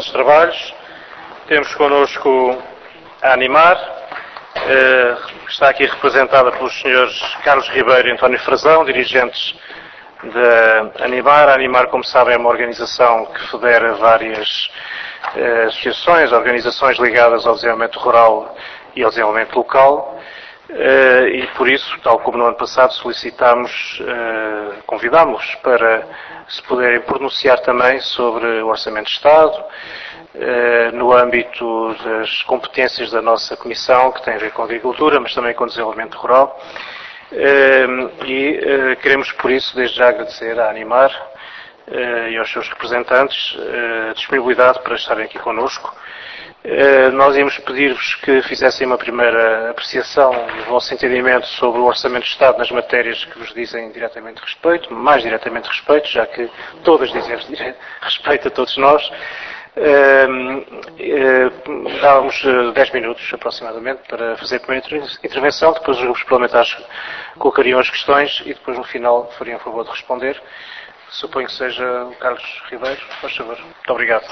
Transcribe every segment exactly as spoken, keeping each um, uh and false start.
Os trabalhos. Temos connosco a Animar, eh, que está aqui representada pelos senhores Carlos Ribeiro e António Frazão, dirigentes da Animar. A Animar, como sabem, é uma organização que federa várias eh, associações, organizações ligadas ao desenvolvimento rural e ao desenvolvimento local. Uh, e por isso, tal como no ano passado, solicitámos, uh, convidámos para se poderem pronunciar também sobre o Orçamento de Estado, uh, no âmbito das competências da nossa Comissão, que tem a ver com a agricultura, mas também com o desenvolvimento rural. Uh, e uh, queremos, por isso, desde já agradecer à Animar uh, e aos seus representantes uh, a disponibilidade para estarem aqui connosco. Uh, nós íamos pedir-vos que fizessem uma primeira apreciação do vosso entendimento sobre o Orçamento de Estado nas matérias que vos dizem diretamente respeito, mais diretamente respeito, já que todas dizem respeito a todos nós. Uh, uh, dávamos dez minutos aproximadamente para fazer a primeira intervenção, depois os grupos parlamentares colocariam as questões e depois no final fariam a favor de responder. Suponho que seja o Carlos Ribeiro. Por favor. Muito obrigado.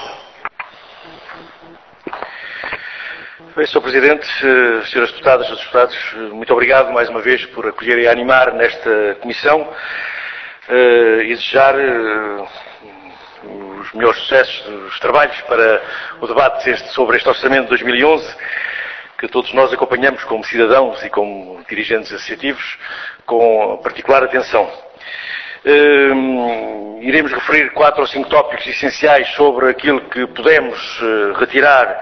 Bem, senhor Presidente, senhoras deputadas, senhores deputados, muito obrigado mais uma vez por acolherem a Animar nesta comissão e desejar os melhores sucessos dos trabalhos para o debate este, sobre este Orçamento de dois mil e onze, que todos nós acompanhamos como cidadãos e como dirigentes associativos com particular atenção. Uh, iremos referir quatro ou cinco tópicos essenciais sobre aquilo que podemos uh, retirar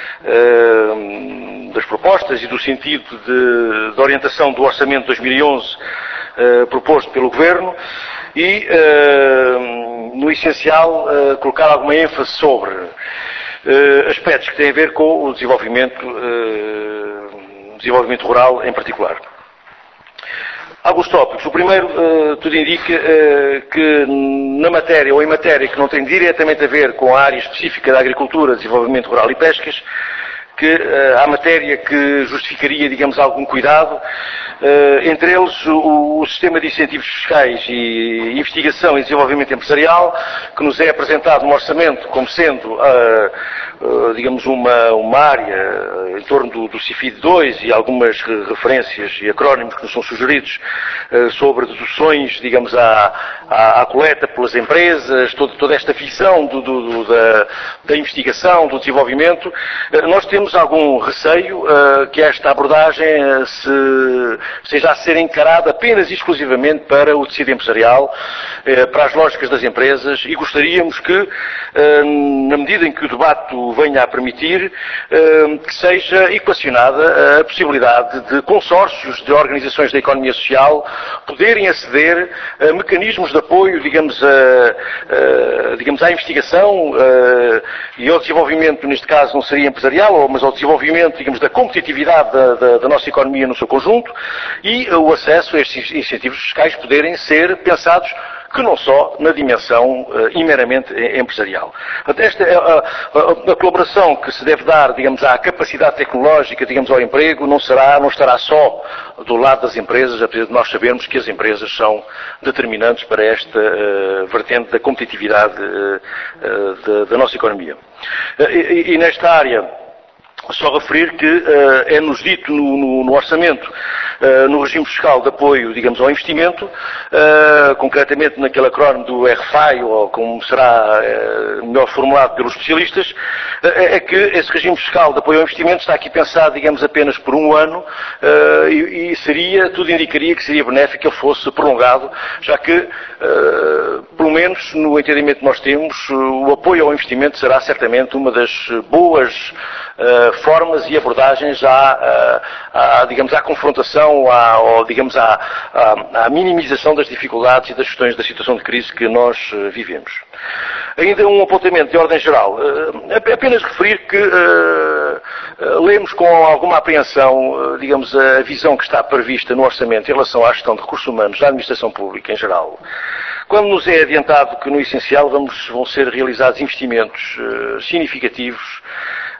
uh, das propostas e do sentido de, de orientação do Orçamento de dois mil e onze uh, proposto pelo Governo e, uh, no essencial, uh, colocar alguma ênfase sobre uh, aspectos que têm a ver com o desenvolvimento, uh, desenvolvimento rural em particular. Alguns tópicos. O primeiro, uh, tudo indica uh, que na matéria ou em matéria que não tem diretamente a ver com a área específica da agricultura, desenvolvimento rural e pescas, que uh, há matéria que justificaria, digamos, algum cuidado, uh, entre eles o, o sistema de incentivos fiscais e investigação e desenvolvimento empresarial, que nos é apresentado no orçamento como sendo, uh, uh, digamos, uma, uma área em torno do, do CIFID dois e algumas referências e acrónimos que nos são sugeridos uh, sobre deduções, digamos, à, à, à coleta pelas empresas, todo, toda esta visão do, do, do, da, da investigação, do desenvolvimento. Uh, nós temos algum receio uh, que esta abordagem uh, se, seja a ser encarada apenas e exclusivamente para o tecido empresarial, uh, para as lógicas das empresas, e gostaríamos que, uh, na medida em que o debate venha a permitir, uh, que seja equacionada a possibilidade de consórcios de organizações da economia social poderem aceder a mecanismos de apoio, digamos, a, a, digamos, à investigação uh, e ao desenvolvimento, neste caso não seria empresarial, ou mas ao desenvolvimento, digamos, da competitividade da, da, da nossa economia no seu conjunto e o acesso a estes incentivos fiscais poderem ser pensados que não só na dimensão uh, imeramente empresarial. Esta, a, a, a colaboração que se deve dar, digamos, à capacidade tecnológica, digamos, ao emprego, não será, não estará só do lado das empresas, apesar de nós sabermos que as empresas são determinantes para esta uh, vertente da competitividade uh, uh, da, da nossa economia. Uh, e, e nesta área, só referir que uh, é-nos dito no, no, no orçamento, uh, no regime fiscal de apoio, digamos, ao investimento, uh, concretamente naquele acrónimo do R F I, ou como será uh, melhor formulado pelos especialistas, uh, é que esse regime fiscal de apoio ao investimento está aqui pensado, digamos, apenas por um ano, uh, e, e seria, tudo indicaria que seria benéfico que ele fosse prolongado, já que, uh, pelo menos no entendimento que nós temos, uh, o apoio ao investimento será certamente uma das boas Uh, formas e abordagens à, à, à, digamos, à confrontação, à, ou, digamos, à, à, à minimização das dificuldades e das questões da situação de crise que nós uh, vivemos. Ainda um apontamento de ordem geral. Uh, apenas referir que uh, uh, lemos com alguma apreensão, uh, digamos, a visão que está prevista no orçamento em relação à gestão de recursos humanos da administração pública em geral. Quando nos é adiantado que, no essencial, vamos, vão ser realizados investimentos uh, significativos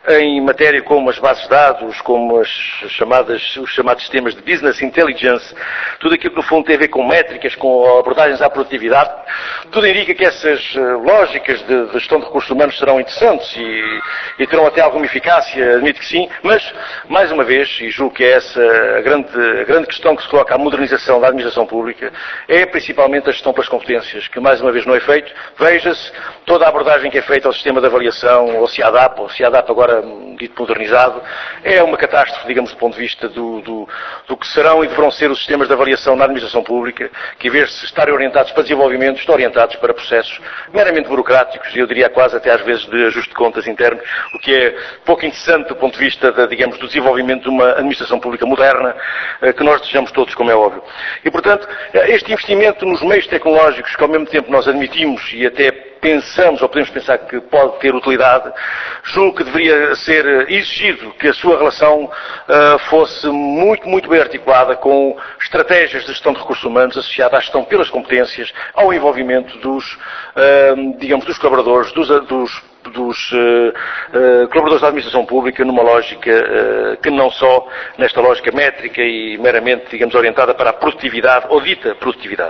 em matéria como as bases de dados, como as chamadas, os chamados sistemas de business intelligence, tudo aquilo que no fundo tem a ver com métricas, com abordagens à produtividade, tudo indica que essas lógicas de, de gestão de recursos humanos serão interessantes e, e terão até alguma eficácia, admito que sim, mas, mais uma vez, e julgo que é essa a grande, a grande questão que se coloca à modernização da administração pública, é principalmente a gestão pelas competências, que mais uma vez não é feito. Veja-se toda a abordagem que é feita ao sistema de avaliação, ao CIADAP, ao CIADAP agora dito modernizado, é uma catástrofe, digamos, do ponto de vista do, do, do que serão e deverão ser os sistemas de avaliação na administração pública, que em vez de estarem orientados para desenvolvimento, estão orientados para processos meramente burocráticos, e eu diria quase até às vezes de ajuste de contas interno, o que é pouco interessante do ponto de vista, de, digamos, do desenvolvimento de uma administração pública moderna, que nós desejamos todos, como é óbvio. E, portanto, este investimento nos meios tecnológicos, que ao mesmo tempo nós admitimos e até pensamos, ou podemos pensar que pode ter utilidade, julgo que deveria ser exigido que a sua relação uh, fosse muito, muito bem articulada com estratégias de gestão de recursos humanos associadas à gestão pelas competências, ao envolvimento dos, uh, digamos, dos colaboradores, dos, dos dos uh, uh, colaboradores da administração pública numa lógica uh, que não só nesta lógica métrica e meramente, digamos, orientada para a produtividade ou dita produtividade.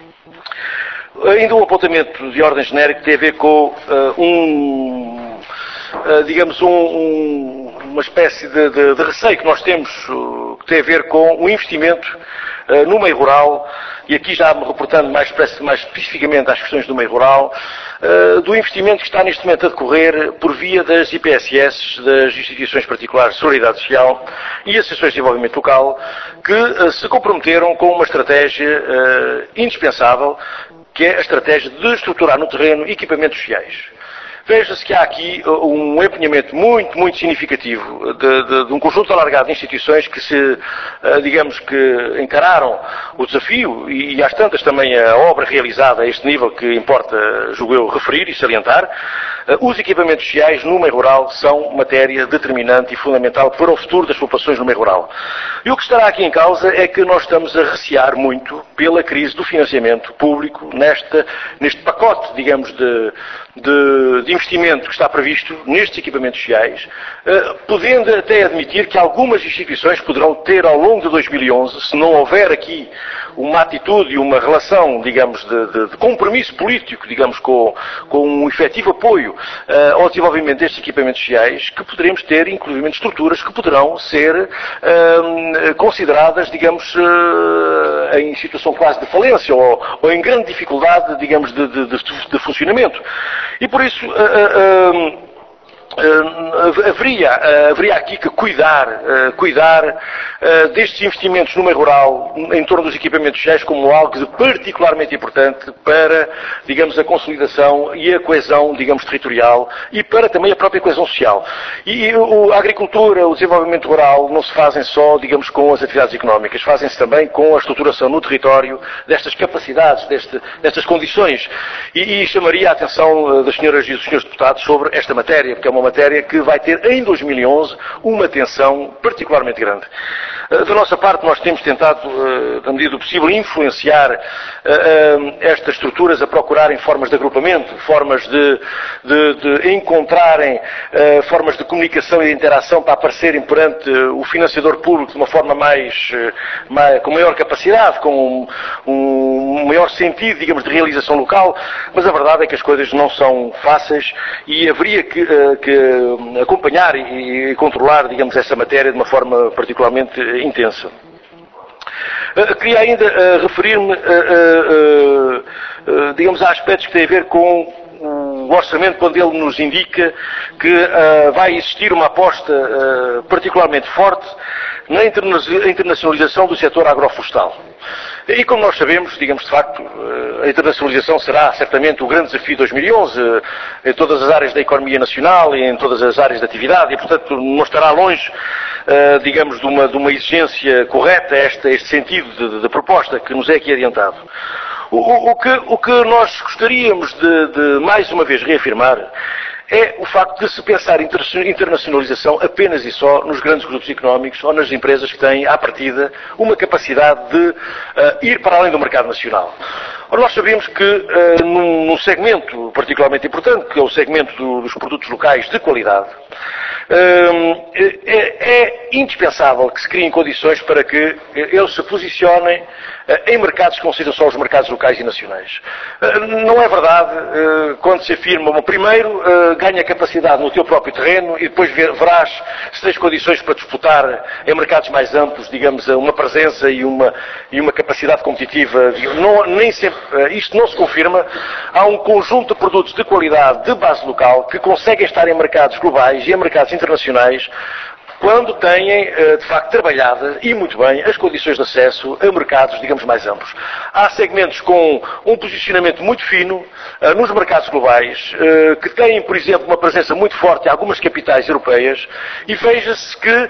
Ainda um apontamento de ordem genérica tem a ver com uh, um, uh, digamos, um, um, uma espécie de, de, de receio que nós temos, uh, que tem a ver com o investimento uh, no meio rural, e aqui já me reportando mais, mais especificamente às questões do meio rural, uh, do investimento que está neste momento a decorrer por via das I P S S, das Instituições Particulares de Solidariedade Social e Associações de Desenvolvimento Local, que uh, se comprometeram com uma estratégia uh, indispensável, que é a estratégia de estruturar no terreno equipamentos sociais. Veja-se que há aqui um empenhamento muito, muito significativo de, de, de um conjunto alargado de instituições que se, digamos que, encararam o desafio e, e às tantas também a obra realizada a este nível que importa, julgo eu, referir e salientar. Os equipamentos sociais no meio rural são matéria determinante e fundamental para o futuro das populações no meio rural. E o que estará aqui em causa é que nós estamos a recear muito pela crise do financiamento público nesta, neste pacote, digamos, de, de, de investimento que está previsto nestes equipamentos sociais, eh, podendo até admitir que algumas instituições poderão ter ao longo de dois mil e onze, se não houver aqui uma atitude e uma relação, digamos, de, de, de compromisso político, digamos, com, com um efetivo apoio uh, ao desenvolvimento destes equipamentos sociais, que poderemos ter, inclusive, estruturas que poderão ser uh, consideradas, digamos, uh, em situação quase de falência ou, ou em grande dificuldade, digamos, de, de, de, de funcionamento. E por isso, uh, uh, Uh, haveria, uh, haveria aqui que cuidar, uh, cuidar uh, destes investimentos no meio rural, em torno dos equipamentos sociais, como algo de particularmente importante para, digamos, a consolidação e a coesão, digamos, territorial e para também a própria coesão social. E, e o, a agricultura, o desenvolvimento rural não se fazem só, digamos, com as atividades económicas, fazem-se também com a estruturação no território destas capacidades, deste, destas condições. E, e chamaria a atenção uh, das senhoras e dos senhores deputados sobre esta matéria, porque é uma matéria que vai ter em dois mil e onze uma atenção particularmente grande. Da nossa parte, nós temos tentado, na medida do possível, influenciar estas estruturas a procurarem formas de agrupamento, formas de, de, de encontrarem formas de comunicação e de interação para aparecerem perante o financiador público de uma forma mais, mais com maior capacidade, com um, um maior sentido, digamos, de realização local, mas a verdade é que as coisas não são fáceis e haveria que, que acompanhar e, e controlar, digamos, essa matéria de uma forma particularmente intensa. Uh, queria ainda uh, referir-me, uh, uh, uh, digamos, a aspectos que têm a ver com o orçamento, quando ele nos indica que uh, vai existir uma aposta uh, particularmente forte na internacionalização do setor agroflorestal. E como nós sabemos, digamos, de facto, a internacionalização será certamente o grande desafio de dois mil e onze em todas as áreas da economia nacional e em todas as áreas de atividade e, portanto, não estará longe, digamos, de uma, de uma exigência correta este, este sentido de, de proposta que nos é aqui adiantado. O, o, que, o que nós gostaríamos de, de mais uma vez reafirmar é o facto de se pensar em internacionalização apenas e só nos grandes grupos económicos ou nas empresas que têm, à partida, uma capacidade de uh, ir para além do mercado nacional. Ora, nós sabemos que uh, num, num segmento particularmente importante, que é o segmento do, dos produtos locais de qualidade, é, é indispensável que se criem condições para que eles se posicionem em mercados que não sejam só os mercados locais e nacionais. Não é verdade quando se afirma, bom, primeiro ganha capacidade no teu próprio terreno e depois verás se tens condições para disputar em mercados mais amplos, digamos, uma presença e uma, e uma capacidade competitiva. Não, nem sempre, isto não se confirma. Há um conjunto de produtos de qualidade, de base local, que conseguem estar em mercados globais e em mercados internacionais quando têm, de facto, trabalhadas, e muito bem, as condições de acesso a mercados, digamos, mais amplos. Há segmentos com um posicionamento muito fino nos mercados globais, que têm, por exemplo, uma presença muito forte em algumas capitais europeias, e veja-se que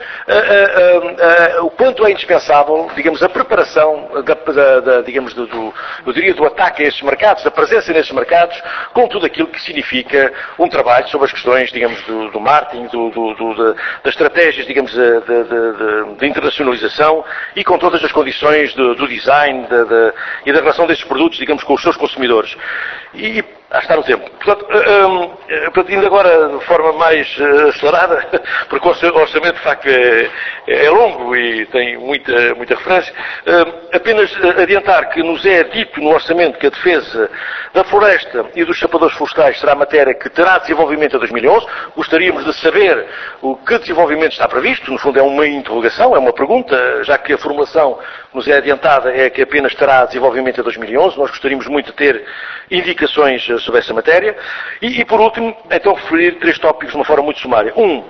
o quanto é indispensável, digamos, a preparação, da, da, da, digamos, do, do, eu diria, do ataque a esses mercados, da presença nesses mercados, com tudo aquilo que significa um trabalho sobre as questões, digamos, do, do marketing, do, do, do, da, da estratégia, digamos, de, de, de, de internacionalização e com todas as condições do, do design de, de, e da relação desses produtos, digamos, com os seus consumidores. E ah, está no tempo. Portanto, um, portanto, indo agora de forma mais uh, acelerada, porque o orçamento, de facto, é, é longo e tem muita, muita referência, uh, apenas adiantar que nos é dito no orçamento que a defesa da floresta e dos chapadores florestais será matéria que terá desenvolvimento em dois mil e onze. Gostaríamos de saber o que desenvolvimento está previsto. No fundo é uma interrogação, é uma pergunta, já que a formulação nos é adiantada é que apenas terá desenvolvimento em dois mil e onze. Nós gostaríamos muito de ter indicações sobre essa matéria. E, e por último, então, referir três tópicos de uma forma muito sumária. Um,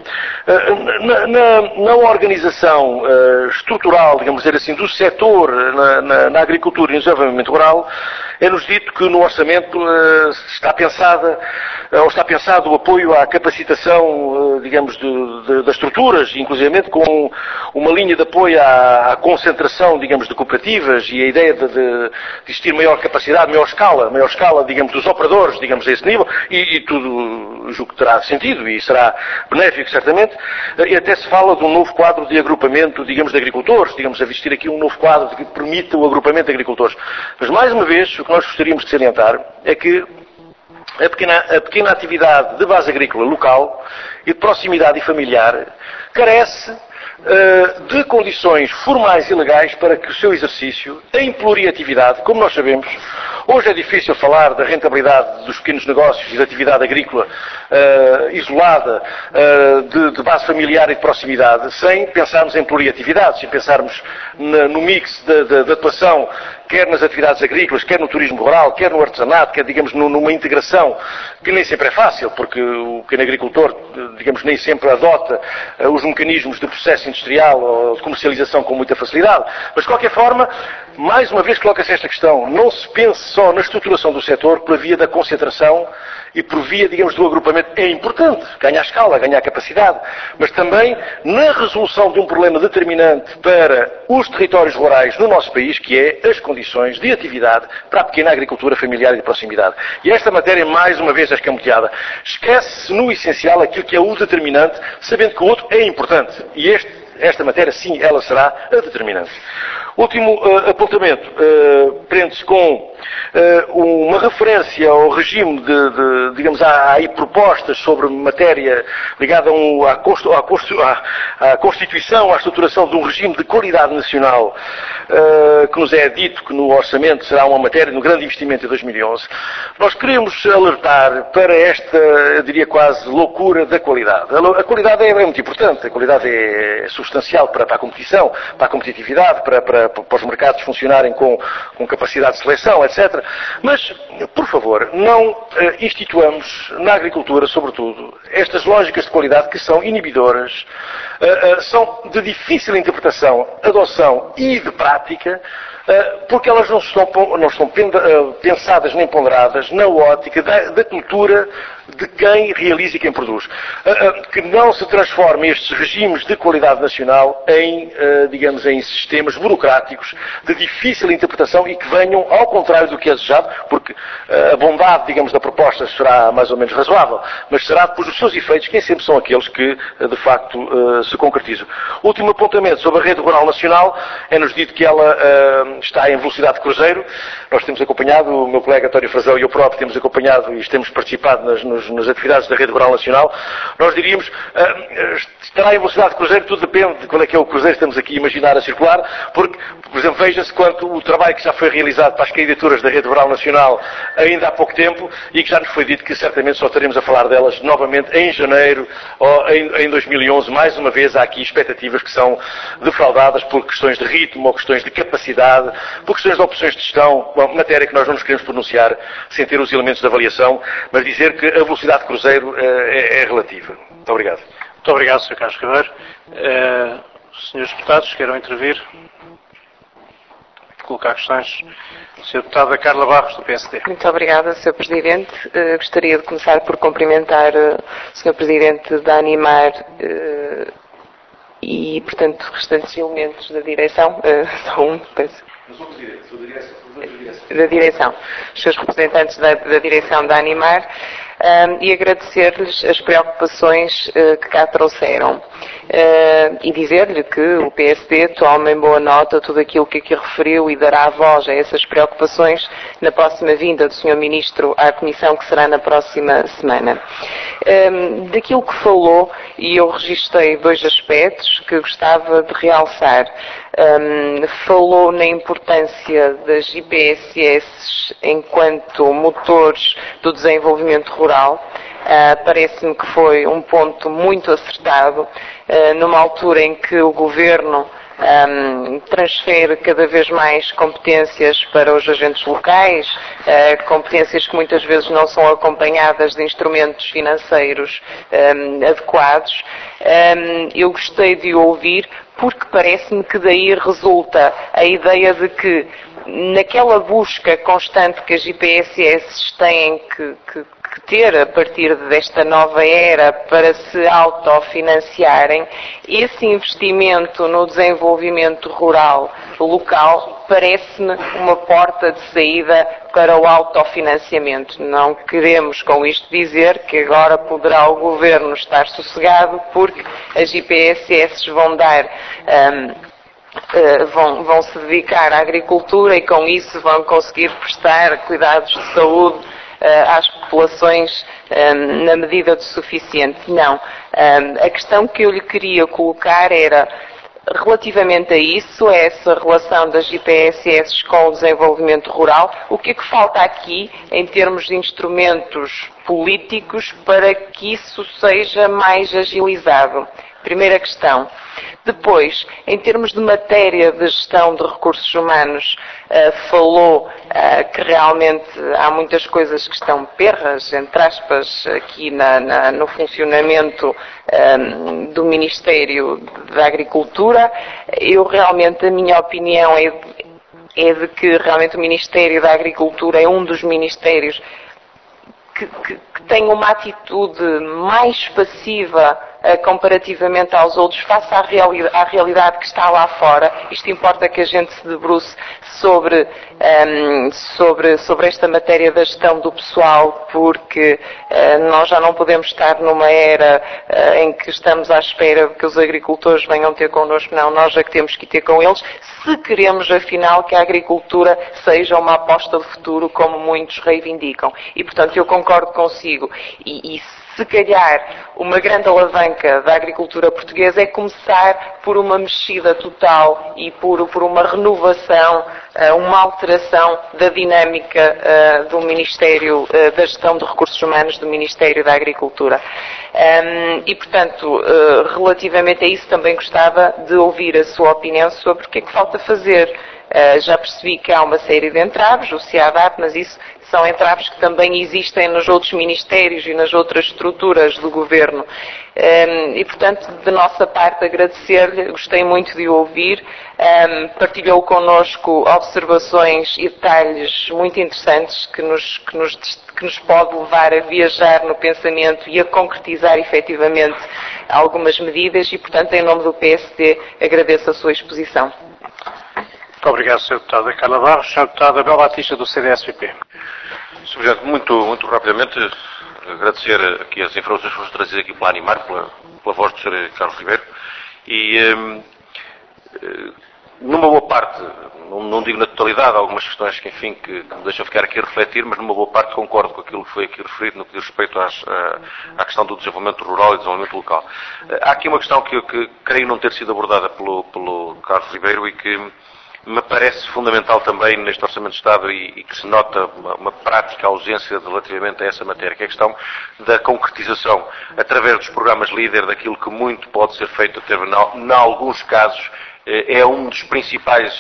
na, na, na organização uh, estrutural, digamos dizer assim, do setor na, na, na agricultura e no desenvolvimento rural, é-nos dito que no orçamento uh, está pensada, uh, ou está pensado o apoio à capacitação, uh, digamos, de, de, das estruturas, inclusivamente com uma linha de apoio à, à concentração, digamos, de cooperativas e a ideia de, de, de existir maior capacidade, maior escala, maior escala, digamos, dos operadores, digamos, a esse nível, e, e tudo julgo que terá sentido e será benéfico, certamente. Uh, e até se fala de um novo quadro de agrupamento, digamos, de agricultores, digamos, a existir aqui um novo quadro que permita o agrupamento de agricultores. Mas, mais uma vez, o que nós gostaríamos de salientar é que a pequena, a pequena atividade de base agrícola local e de proximidade e familiar carece uh, de condições formais e legais para que o seu exercício, em pluriatividade, como nós sabemos, hoje é difícil falar da rentabilidade dos pequenos negócios e da atividade agrícola uh, isolada, uh, de, de base familiar e de proximidade, sem pensarmos em pluriatividade, sem pensarmos na, no mix de atuação, quer nas atividades agrícolas, quer no turismo rural, quer no artesanato, quer, digamos, numa integração que nem sempre é fácil, porque o pequeno agricultor, digamos, nem sempre adota uh, os mecanismos de processo industrial ou de comercialização com muita facilidade. Mas, de qualquer forma, mais uma vez coloca-se esta questão. Não se pense só na estruturação do setor pela via da concentração e por via, digamos, do agrupamento. É importante ganhar escala, ganhar capacidade, mas também na resolução de um problema determinante para os territórios rurais no nosso país, que é as condições de atividade para a pequena agricultura familiar e de proximidade. E esta matéria, mais uma vez, é escamoteada. Esquece-se no essencial aquilo que é o determinante, sabendo que o outro é importante. E este, esta matéria, sim, ela será a determinante. Último uh, apontamento, uh, prende-se com uh, uma referência ao regime de, de digamos, há aí propostas sobre matéria ligada a um, à, constu, à, constu, à, à Constituição, à estruturação de um regime de qualidade nacional, uh, que nos é dito que no orçamento será uma matéria no grande investimento de dois mil e onze. Nós queremos alertar para esta, eu diria quase, loucura da qualidade. A, a qualidade é, é muito importante, a qualidade é substancial para, para a competição, para a competitividade, para, para para os mercados funcionarem com, com capacidade de seleção, etcétera. Mas, por favor, não uh, instituamos na agricultura, sobretudo, estas lógicas de qualidade que são inibidoras, uh, uh, são de difícil interpretação, adoção e de prática, uh, porque elas não estão, não estão uh, pensadas nem ponderadas na ótica da, da cultura de quem realiza e quem produz. Que não se transformem estes regimes de qualidade nacional em, digamos, em sistemas burocráticos de difícil interpretação e que venham ao contrário do que é desejado, porque a bondade, digamos, da proposta será mais ou menos razoável, mas será depois os seus efeitos que nem sempre são aqueles que, de facto, se concretizam. Último apontamento sobre a rede rural nacional, é-nos dito que ela está em velocidade de cruzeiro. Nós temos acompanhado, o meu colega António Frazão e eu próprio temos acompanhado e temos participado nas, nos, nas atividades da Rede Rural Nacional. Nós diríamos, uh, estará em velocidade de cruzeiro, tudo depende de qual é que é o cruzeiro que estamos aqui a imaginar a circular, porque, por exemplo, veja-se quanto o trabalho que já foi realizado para as candidaturas da Rede Rural Nacional ainda há pouco tempo e que já nos foi dito que certamente só estaremos a falar delas novamente em janeiro ou em, em dois mil e onze. Mais uma vez há aqui expectativas que são defraudadas por questões de ritmo ou questões de capacidade, por questões de opções de gestão, uma matéria que nós não nos queremos pronunciar sem ter os elementos de avaliação, mas dizer que a velocidade de cruzeiro é, é relativa. Muito obrigado. Muito obrigado, senhor Carlos Ribeiro. Uh, senhores deputados, queiram intervir? Colocar questões. senhora Deputada Carla Barros, do P S D. Muito obrigada, senhor Presidente. Uh, gostaria de começar por cumprimentar uh, o senhor Presidente da Animar uh, e, portanto, restantes elementos da direção. Uh, só um, penso. Não sou Presidente, sou da direção. Da direção. Os seus representantes da, da direção da Animar. Um, e agradecer-lhes as preocupações uh, que cá trouxeram uh, e dizer-lhe que o P S D toma em boa nota tudo aquilo que aqui referiu e dará voz a essas preocupações na próxima vinda do senhor Ministro à Comissão, que será na próxima semana. Um, daquilo que falou, e eu registrei dois aspectos que gostava de realçar. Um, falou na importância das I P S S enquanto motores do desenvolvimento rural. Uh, parece-me que foi um ponto muito acertado, uh, numa altura em que o Governo um, transfere cada vez mais competências para os agentes locais, uh, competências que muitas vezes não são acompanhadas de instrumentos financeiros um, adequados. Um, eu gostei de ouvir, porque parece-me que daí resulta a ideia de que naquela busca constante que as I P S S têm que, que, que ter a partir desta nova era para se autofinanciarem, esse investimento no desenvolvimento rural local parece-me uma porta de saída para o autofinanciamento. Não queremos com isto dizer que agora poderá o Governo estar sossegado porque as I P S S vão dar um, Uh, vão, vão se dedicar à agricultura e com isso vão conseguir prestar cuidados de saúde uh, às populações um, na medida do suficiente. Não. Um, a questão que eu lhe queria colocar era, relativamente a isso, a essa relação das I P S S com o desenvolvimento rural, o que é que falta aqui em termos de instrumentos políticos para que isso seja mais agilizado? Primeira questão. Depois, em termos de matéria de gestão de recursos humanos, uh, falou uh, que realmente há muitas coisas que estão perras, entre aspas, aqui na, na, no funcionamento um, do Ministério da Agricultura. Eu realmente, a minha opinião é de, é de que realmente o Ministério da Agricultura é um dos ministérios que, que, que tem uma atitude mais passiva uh, comparativamente aos outros, face à, reali à realidade que está lá fora. Isto importa que a gente se debruce sobre, um, sobre, sobre esta matéria da gestão do pessoal, porque uh, nós já não podemos estar numa era uh, em que estamos à espera de que os agricultores venham ter connosco. Não, nós é que temos que ir ter com eles, se queremos, afinal, que a agricultura seja uma aposta de futuro, como muitos reivindicam. E, portanto, eu concordo consigo. E, e se calhar, uma grande alavanca da agricultura portuguesa é começar por uma mexida total e por, por uma renovação, uma alteração da dinâmica uh, do Ministério uh, da Gestão de Recursos Humanos, do Ministério da Agricultura. Um, e, portanto, uh, relativamente a isso, também gostava de ouvir a sua opinião sobre o que é que falta fazer. Uh, já percebi que há uma série de entraves, o SEADAP, mas isso são entraves que também existem nos outros ministérios e nas outras estruturas do Governo. Um, e, portanto, de nossa parte, agradecer-lhe, gostei muito de o ouvir, um, partilhou connosco observações e detalhes muito interessantes que nos, que, nos, que nos pode levar a viajar no pensamento e a concretizar efetivamente algumas medidas e, portanto, em nome do P S D, agradeço a sua exposição. Muito obrigado, senhora Deputada Carla Barros. senhora Deputada Bel Batista, do C D S P P. senhor Presidente, muito, muito rapidamente, agradecer aqui as informações que foram trazidas aqui pela Animar, pela, pela voz do senhor Carlos Ribeiro, e, numa boa parte, não, não digo na totalidade, há algumas questões que, enfim, que, que me deixam ficar aqui a refletir, mas numa boa parte concordo com aquilo que foi aqui referido no que diz respeito às, à, à questão do desenvolvimento rural e desenvolvimento local. Há aqui uma questão que eu que, creio não ter sido abordada pelo, pelo Carlos Ribeiro e que me parece fundamental também neste Orçamento de Estado e, e que se nota uma, uma prática ausência relativamente a essa matéria, que é a questão da concretização, através dos programas líder, daquilo que muito pode ser feito, até em alguns casos, é um dos principais,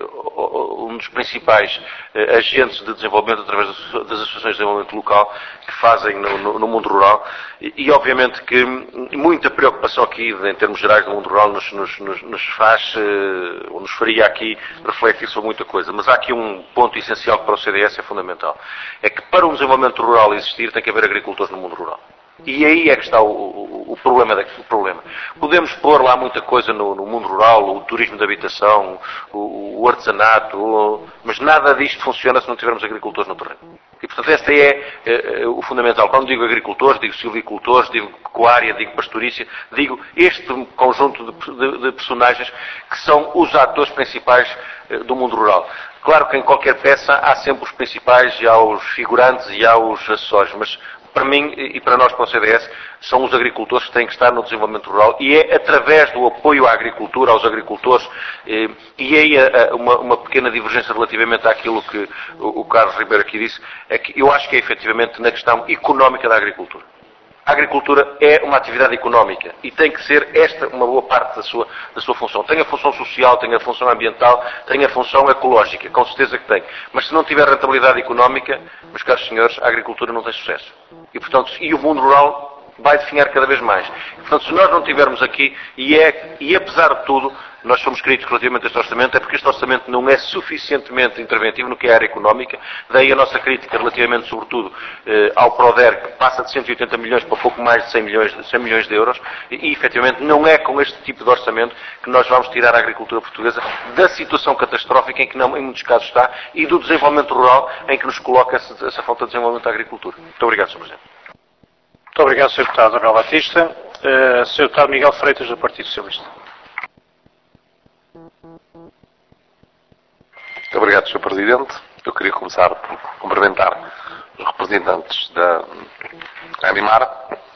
um dos principais agentes de desenvolvimento através das associações de desenvolvimento local que fazem no, no, no mundo rural e, e obviamente que muita preocupação aqui em termos gerais do mundo rural nos, nos, nos faz, ou nos faria aqui refletir sobre muita coisa, mas há aqui um ponto essencial que para o C D S é fundamental, é que para um desenvolvimento rural existir tem que haver agricultores no mundo rural. E aí é que está o, o, o, problema, o problema. Podemos pôr lá muita coisa no, no mundo rural, o turismo de habitação, o, o artesanato, o, mas nada disto funciona se não tivermos agricultores no terreno. E, portanto, este é, é, é o fundamental. Quando digo agricultores, digo silvicultores, digo pecuária, digo pastorícia, digo este conjunto de, de, de personagens que são os atores principais é, do mundo rural. Claro que em qualquer peça há sempre os principais, e há os figurantes e há os acessórios, mas para mim e para nós, para o C D S, são os agricultores que têm que estar no desenvolvimento rural e é através do apoio à agricultura, aos agricultores, e aí uma, uma pequena divergência relativamente àquilo que o Carlos Ribeiro aqui disse, é que eu acho que é efetivamente na questão económica da agricultura. A agricultura é uma atividade económica e tem que ser esta uma boa parte da sua, da sua função. Tem a função social, tem a função ambiental, tem a função ecológica, com certeza que tem. Mas se não tiver rentabilidade económica, meus caros senhores, a agricultura não tem sucesso. E, portanto, e o mundo rural vai definhar cada vez mais. E, portanto, se nós não tivermos aqui, e, é, e apesar de tudo, nós somos críticos relativamente a este orçamento, é porque este orçamento não é suficientemente interventivo no que é a área económica, daí a nossa crítica relativamente, sobretudo, eh, ao PRODER, que passa de cento e oitenta milhões para pouco mais de cem milhões, cem milhões de euros, e, e efetivamente não é com este tipo de orçamento que nós vamos tirar a agricultura portuguesa da situação catastrófica em que não, em muitos casos está, e do desenvolvimento rural em que nos coloca essa, essa falta de desenvolvimento da agricultura. Muito obrigado, senhor Presidente. Muito obrigado, senhor Deputado Manuel Batista. Uh, senhor Deputado Miguel Freitas, do Partido Socialista. Muito obrigado, senhor Presidente. Eu queria começar por cumprimentar os representantes da Animar.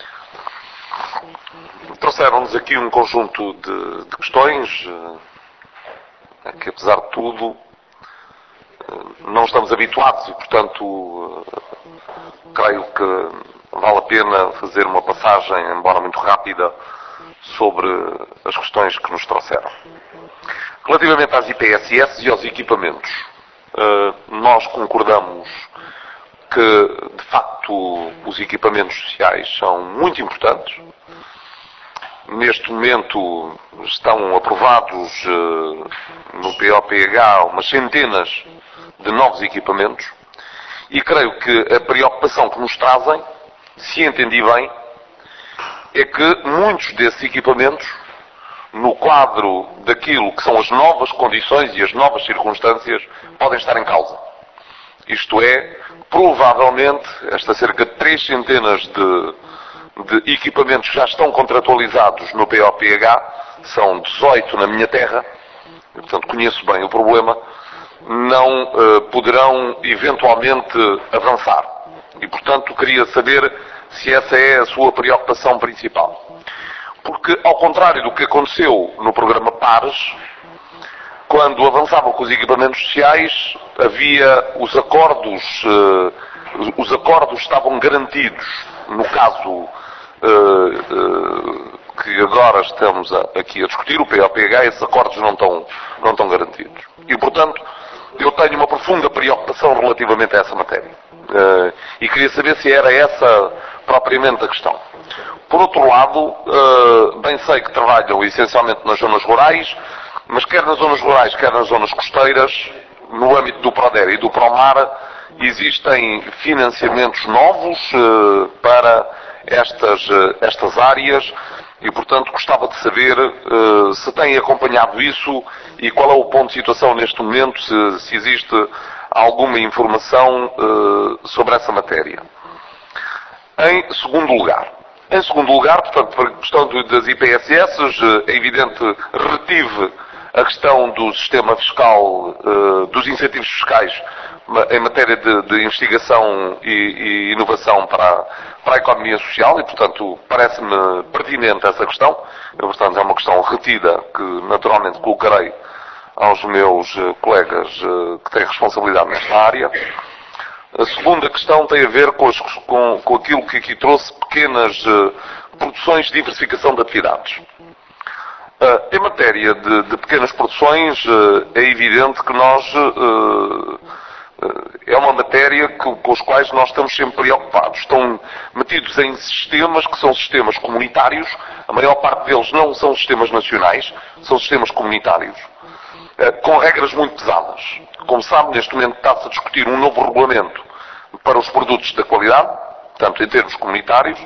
Trouxeram-nos aqui um conjunto de, de questões eh, que, apesar de tudo, eh, não estamos habituados e, portanto, eh, creio que vale a pena fazer uma passagem, embora muito rápida, sobre as questões que nos trouxeram. Relativamente às I P S S e aos equipamentos, nós concordamos que, de facto, os equipamentos sociais são muito importantes. Neste momento estão aprovados no P O P H umas centenas de novos equipamentos e creio que a preocupação que nos trazem, se entendi bem, é que muitos desses equipamentos, no quadro daquilo que são as novas condições e as novas circunstâncias, podem estar em causa. Isto é, provavelmente, estas cerca de três centenas de, de equipamentos que já estão contratualizados no P O P H, são dezoito na minha terra, e, portanto conheço bem o problema, não uh, poderão eventualmente avançar. E, portanto, queria saber se essa é a sua preocupação principal. Porque, ao contrário do que aconteceu no programa PARES, quando avançavam com os equipamentos sociais, havia os acordos, uh, os acordos estavam garantidos. No caso uh, uh, que agora estamos a, aqui a discutir, o P O P H, esses acordos não estão, não estão garantidos. E, portanto, eu tenho uma profunda preocupação relativamente a essa matéria. Uh, e queria saber se era essa propriamente a questão. Por outro lado, uh, bem sei que trabalham essencialmente nas zonas rurais, mas quer nas zonas rurais, quer nas zonas costeiras, no âmbito do PRODER e do PROMAR, existem financiamentos novos uh, para estas, uh, estas áreas e, portanto, gostava de saber uh, se têm acompanhado isso e qual é o ponto de situação neste momento, se, se existe alguma informação uh, sobre essa matéria. Em segundo lugar, em segundo lugar, portanto, para a questão das I P S S, é evidente, retive a questão do sistema fiscal, dos incentivos fiscais em matéria de, de investigação e, e inovação para, para a economia social e, portanto, parece-me pertinente essa questão. Eu, portanto, é uma questão retida que, naturalmente, colocarei aos meus colegas que têm responsabilidade nesta área. A segunda questão tem a ver com, as, com, com aquilo que aqui trouxe, pequenas produções de diversificação de atividades. Uh, em matéria de, de pequenas produções, uh, é evidente que nós, uh, uh, é uma matéria que, com os quais nós estamos sempre preocupados. Estão metidos em sistemas que são sistemas comunitários, a maior parte deles não são sistemas nacionais, são sistemas comunitários, uh, com regras muito pesadas. Como sabe, neste momento está-se a discutir um novo regulamento para os produtos da qualidade, portanto, em termos comunitários,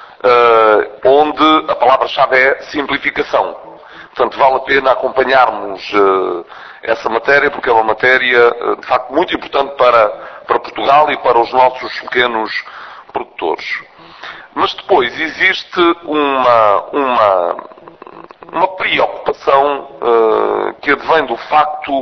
uh, onde a palavra-chave é simplificação. Portanto, vale a pena acompanharmos uh, essa matéria, porque é uma matéria, uh, de facto, muito importante para, para Portugal e para os nossos pequenos produtores. Mas depois existe uma, uma, uma preocupação uh, que advém do facto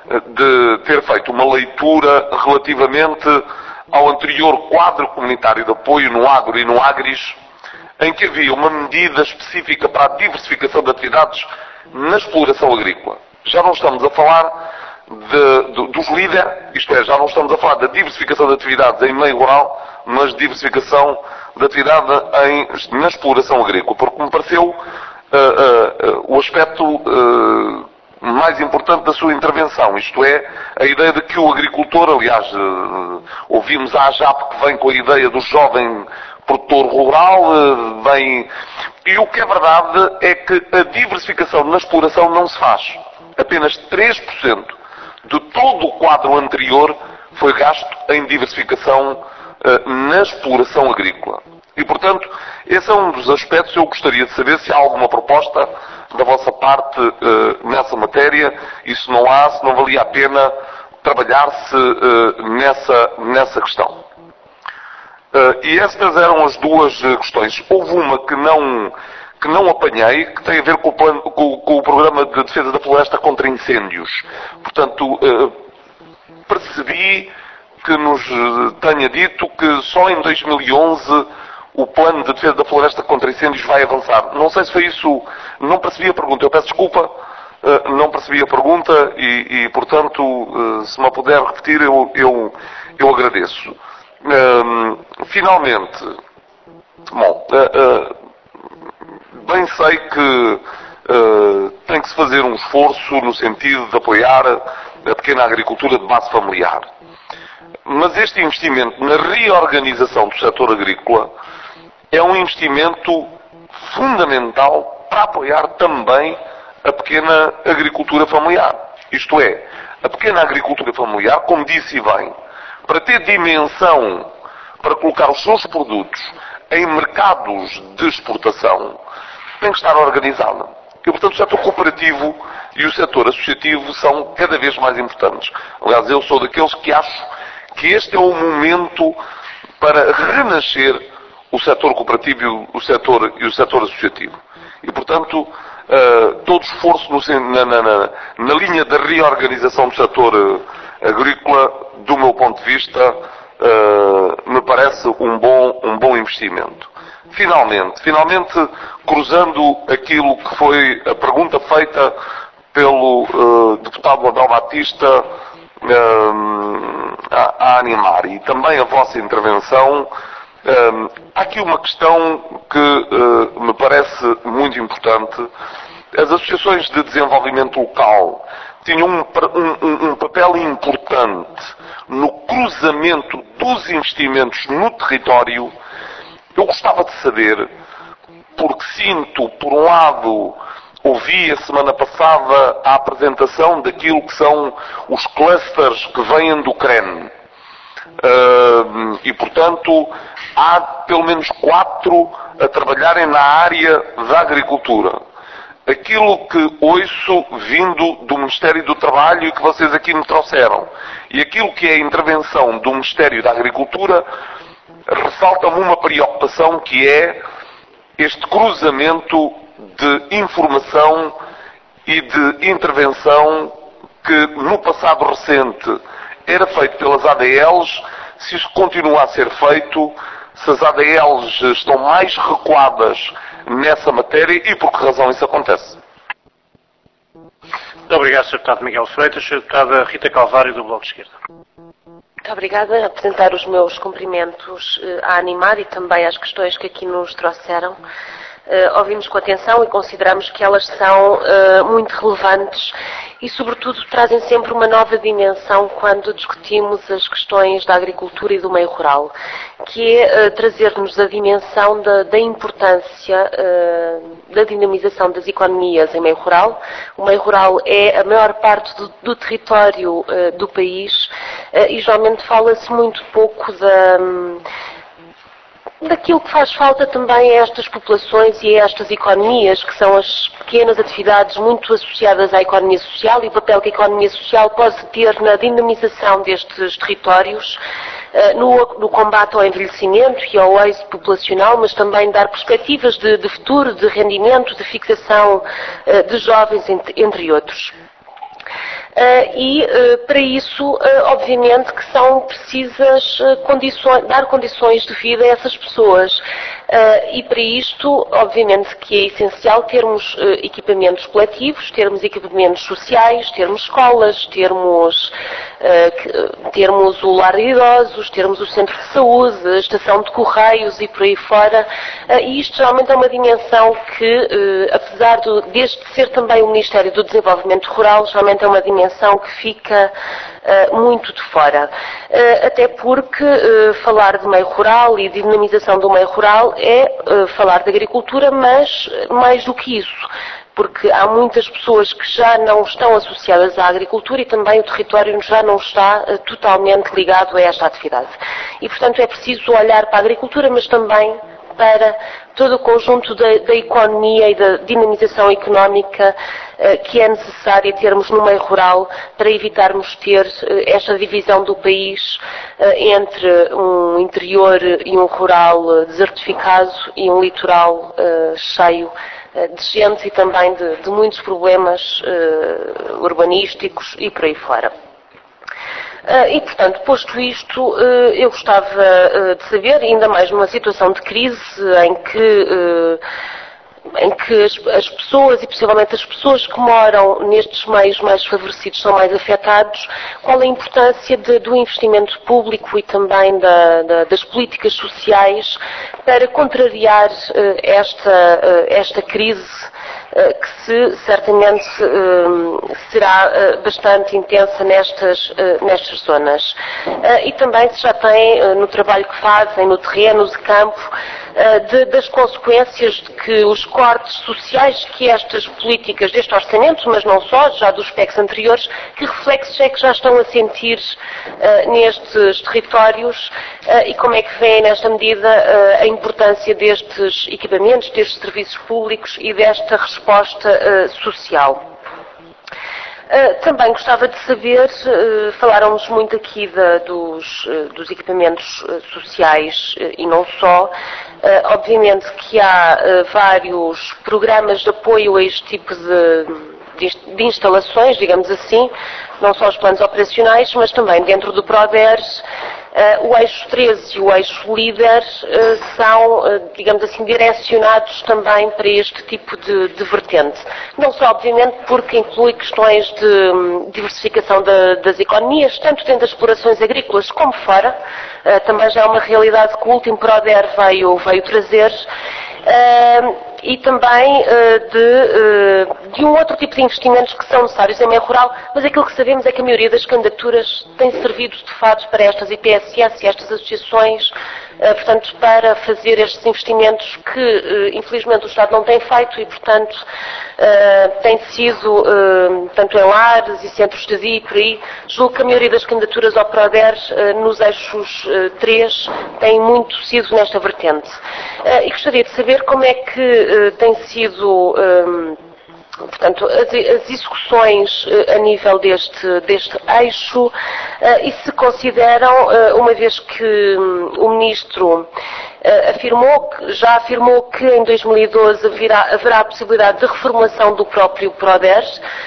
de ter feito uma leitura relativamente ao anterior quadro comunitário de apoio no agro e no agris, em que havia uma medida específica para a diversificação de atividades na exploração agrícola. Já não estamos a falar de, de, dos líderes, isto é, já não estamos a falar da diversificação de atividades em meio rural, mas diversificação de atividade em, na exploração agrícola, porque me pareceu uh, uh, uh, o aspecto uh, mais importante da sua intervenção, isto é, a ideia de que o agricultor, aliás, uh, ouvimos a AJAP que vem com a ideia do jovem produtor rural, vem... E o que é verdade é que a diversificação na exploração não se faz. Apenas três por cento de todo o quadro anterior foi gasto em diversificação uh, na exploração agrícola. E, portanto, esse é um dos aspectos que eu gostaria de saber se há alguma proposta da vossa parte uh, nessa matéria e se não há, se não valia a pena trabalhar-se uh, nessa, nessa questão. Uh, e estas eram as duas uh, questões. Houve uma que não, que não apanhei, que tem a ver com o, plano, com, com o programa de defesa da floresta contra incêndios. Portanto, uh, percebi que nos tenha dito que só em dois mil e onze o plano de defesa da floresta contra incêndios vai avançar. Não sei se foi isso, não percebi a pergunta, eu peço desculpa, uh, não percebi a pergunta e, e portanto, uh, se me puder repetir, eu, eu, eu agradeço. Uh, finalmente, bom, uh, uh, bem sei que uh, tem que se fazer um esforço no sentido de apoiar a pequena agricultura de base familiar. Mas este investimento na reorganização do setor agrícola é um investimento fundamental para apoiar também a pequena agricultura familiar. Isto é, a pequena agricultura familiar, como disse bem, para ter dimensão para colocar os seus produtos em mercados de exportação, tem que estar organizada. E, portanto, o setor cooperativo e o setor associativo são cada vez mais importantes. Aliás, eu sou daqueles que acho que este é o momento para renascer o setor cooperativo e o setor, e o setor associativo. E, portanto, uh, todo esforço no, na, na, na linha da reorganização do setor uh, agrícola, do meu ponto de vista, uh, me parece um bom, um bom investimento. Finalmente, finalmente, cruzando aquilo que foi a pergunta feita pelo uh, deputado Abel Batista uh, a, a animar e também a vossa intervenção, uh, há aqui uma questão que uh, me parece muito importante. As associações de desenvolvimento local tinham um, um, um papel importante no cruzamento dos investimentos no território. Eu gostava de saber, porque sinto, por um lado, ouvi a semana passada a apresentação daquilo que são os clusters que vêm do C R E N. Uh, e, portanto, há pelo menos quatro a trabalharem na área da agricultura. Aquilo que ouço vindo do Ministério do Trabalho e que vocês aqui me trouxeram, e aquilo que é a intervenção do Ministério da Agricultura, ressalta-me uma preocupação que é este cruzamento de informação e de intervenção que no passado recente era feito pelas A D Ls, se isso continua a ser feito, se as A D Ls estão mais recuadas nessa matéria e por que razão isso acontece. Muito obrigado, senhor Deputado Miguel Freitas. senhora Deputada Rita Calvário, do Bloco de Esquerda. Muito obrigada. A apresentar os meus cumprimentos à Animar e também às questões que aqui nos trouxeram. Uh, ouvimos com atenção e consideramos que elas são uh, muito relevantes e, sobretudo, trazem sempre uma nova dimensão quando discutimos as questões da agricultura e do meio rural, que é uh, trazer-nos a dimensão da, da importância uh, da dinamização das economias em meio rural. O meio rural é a maior parte do, do território uh, do país uh, e, geralmente, fala-se muito pouco da... Um, daquilo que faz falta também a estas populações e a estas economias, que são as pequenas atividades muito associadas à economia social e o papel que a economia social pode ter na dinamização destes territórios, no, no combate ao envelhecimento e ao êxodo populacional, mas também dar perspectivas de, de futuro, de rendimento, de fixação de jovens, entre, entre outros. Uh, e uh, para isso, uh, obviamente, que são precisas uh, condições, dar condições de vida a essas pessoas. Uh, e para isto, obviamente, que é essencial termos uh, equipamentos coletivos, termos equipamentos sociais, termos escolas, termos, uh, termos o lar de idosos, termos o centro de saúde, a estação de correios e por aí fora. Uh, e isto geralmente é uma dimensão que, uh, apesar de, deste ser também o Ministério do Desenvolvimento Rural, geralmente é uma dimensão que fica uh, muito de fora. Uh, até porque uh, falar de meio rural e dinamização do meio rural é uh, falar de agricultura, mas mais do que isso. Porque há muitas pessoas que já não estão associadas à agricultura e também o território já não está uh, totalmente ligado a esta atividade. E, portanto, é preciso olhar para a agricultura, mas também para todo o conjunto da, da economia e da dinamização económica uh, que é necessária termos no meio rural para evitarmos ter uh, esta divisão do país uh, entre um interior e um rural uh, desertificado e um litoral uh, cheio uh, de gente e também de, de muitos problemas uh, urbanísticos e por aí fora. Uh, e, portanto, posto isto, uh, eu gostava uh, de saber, ainda mais numa situação de crise em que, uh, em que as, as pessoas, e possivelmente as pessoas que moram nestes meios mais favorecidos são mais afetados, qual a importância de, do investimento público e também da, da, das políticas sociais para contrariar uh, esta, uh, esta crise, que se, certamente será bastante intensa nestas, nestas zonas. E também se já tem, no trabalho que fazem, no terreno de campo, de, das consequências de que os cortes sociais que estas políticas deste orçamento, mas não só, já dos P E Cs anteriores, que reflexos é que já estão a sentir nestes territórios e como é que vem nesta medida a importância destes equipamentos, destes serviços públicos e desta resposta uh, social. Uh, também gostava de saber, uh, falaram-nos muito aqui da, dos, uh, dos equipamentos uh, sociais uh, e não só. Uh, obviamente que há uh, vários programas de apoio a este tipo de, de, de instalações, digamos assim, não só os planos operacionais, mas também dentro do PRODERS. Uh, o eixo treze e o eixo líder uh, são, uh, digamos assim, direcionados também para este tipo de, de vertente. Não só, obviamente, porque inclui questões de um, diversificação da, das economias, tanto dentro das explorações agrícolas como fora. Uh, também já é uma realidade que o último PRODER veio, veio trazer. Uh, e também uh, de, uh, de um outro tipo de investimentos que são necessários em meio rural, mas aquilo que sabemos é que a maioria das candidaturas tem servido de fato para estas I P S S e estas associações, uh, portanto, para fazer estes investimentos que, uh, infelizmente, o Estado não tem feito e, portanto, uh, tem sido, uh, tanto em lares e centros de dia e por aí, julgo que a maioria das candidaturas ao PRODER, uh, nos eixos uh, três, tem muito sido nesta vertente. Uh, e gostaria de saber como é que uh, tem sido, um, portanto, as, as execuções uh, a nível deste, deste eixo uh, e se consideram, uh, uma vez que um, o Ministro afirmou que, já afirmou que em dois mil e doze haverá, haverá a possibilidade de reformulação do próprio PRODER,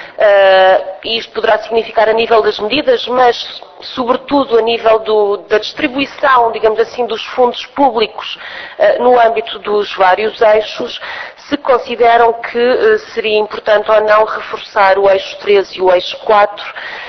e isto poderá significar a nível das medidas, mas sobretudo a nível do, da distribuição, digamos assim, dos fundos públicos no âmbito dos vários eixos, se consideram que seria importante ou não reforçar o eixo treze e o eixo quatro,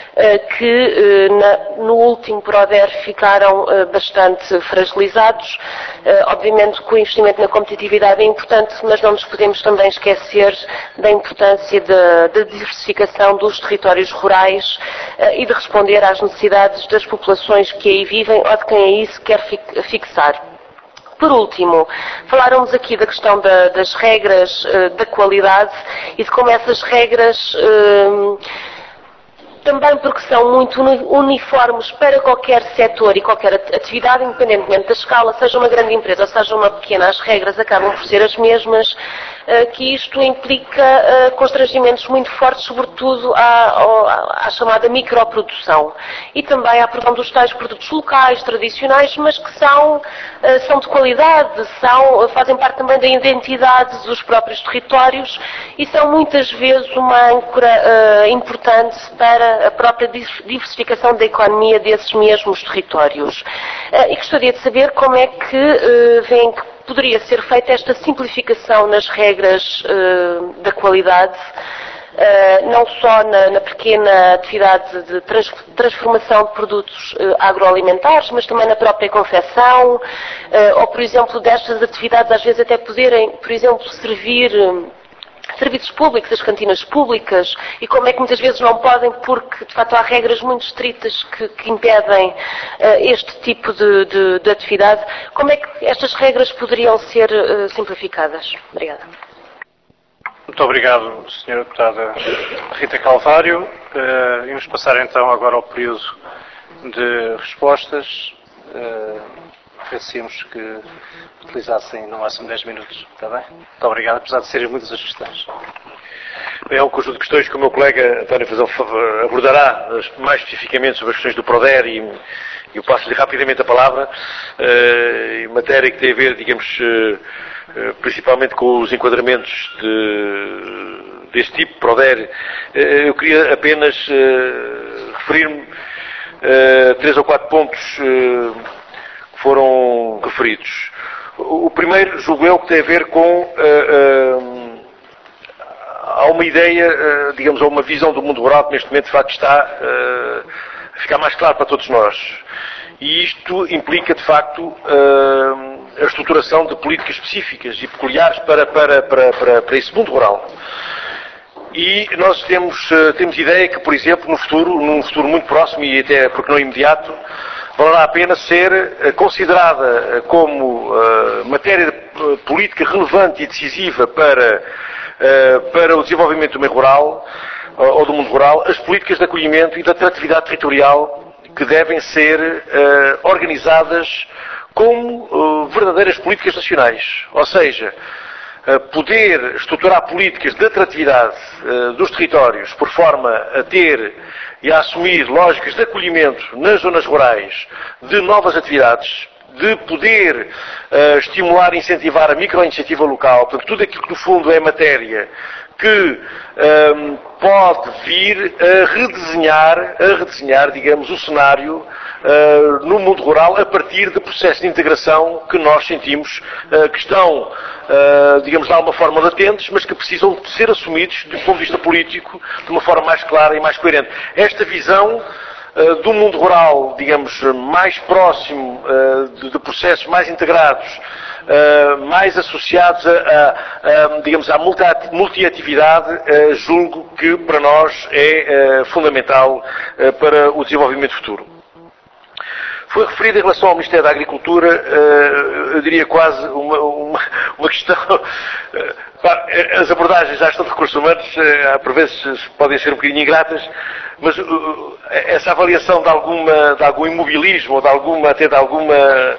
que na, no último PRODER ficaram bastante fragilizados. Obviamente que o investimento na competitividade é importante, mas não nos podemos também esquecer da importância da, da diversificação dos territórios rurais e de responder às necessidades das populações que aí vivem ou de quem aí se quer fixar. Por último, faláramos aqui da questão da, das regras uh, da qualidade e de como essas regras, uh, também porque são muito uniformes para qualquer setor e qualquer atividade, independentemente da escala, seja uma grande empresa ou seja uma pequena, as regras acabam por ser as mesmas, uh, que isto implica uh, constrangimentos muito fortes, sobretudo à, à, à chamada microprodução e também à produção dos tais produtos locais, tradicionais, mas que são, uh, são de qualidade, são, fazem parte também da identidade dos próprios territórios e são muitas vezes uma âncora uh, importante para a própria diversificação da economia desses mesmos territórios. Uh, e gostaria de saber como é que uh, veem que poderia ser feita esta simplificação nas regras uh, da qualidade, uh, não só na, na pequena atividade de trans, transformação de produtos uh, agroalimentares, mas também na própria confecção, uh, ou, por exemplo, destas atividades às vezes até poderem, por exemplo, servir uh, serviços públicos, as cantinas públicas, e como é que muitas vezes não podem, porque de facto há regras muito estritas que, que impedem uh, este tipo de, de, de atividade. Como é que estas regras poderiam ser uh, simplificadas? Obrigada. Muito obrigado, senhora Deputada Rita Calvário. Uh, vamos passar então agora ao período de respostas. Uh, Agradecemos que utilizassem no máximo dez minutos, está bem? Muito obrigado, apesar de serem muitas as questões. É um conjunto de questões que o meu colega António Frazão abordará mais especificamente sobre as questões do PRODER e eu passo-lhe rapidamente a palavra, em matéria que tem a ver, digamos, principalmente com os enquadramentos de, deste tipo, PRODER. Eu queria apenas referir-me a três ou quatro pontos foram referidos. O primeiro, julgo eu, que tem a ver com uh, uh, há uma ideia, uh, digamos, há uma visão do mundo rural que neste momento de facto está uh, a ficar mais claro para todos nós. E isto implica de facto uh, a estruturação de políticas específicas e peculiares para, para, para, para, para esse mundo rural. E nós temos, uh, temos ideia que, por exemplo, no futuro, num futuro muito próximo e até porque não imediato, valerá a pena ser considerada como uh, matéria de política relevante e decisiva para, uh, para o desenvolvimento do meio rural, uh, ou do mundo rural, as políticas de acolhimento e de atratividade territorial que devem ser uh, organizadas como uh, verdadeiras políticas nacionais. Ou seja, uh, poder estruturar políticas de atratividade uh, dos territórios por forma a ter e a assumir lógicas de acolhimento nas zonas rurais de novas atividades, de poder uh, estimular e incentivar a microiniciativa local, portanto, tudo aquilo que no fundo é matéria que um, pode vir a redesenhar, a redesenhar, digamos, o cenário uh, no mundo rural a partir de processos de integração que nós sentimos uh, que estão, uh, digamos, de alguma forma latentes, mas que precisam de ser assumidos do ponto de vista político de uma forma mais clara e mais coerente. Esta visão uh, do mundo rural, digamos, mais próximo uh, de, de processos mais integrados, Uh, mais associados a, a, a, digamos, à multiatividade, uh, julgo que para nós é uh, fundamental uh, para o desenvolvimento futuro. Foi referido em relação ao Ministério da Agricultura, uh, eu diria quase uma, uma, uma questão. Uh, pá, as abordagens à questão de recursos humanos, uh, por vezes podem ser um bocadinho ingratas, mas uh, essa avaliação de, alguma, de algum imobilismo ou de alguma, até de alguma.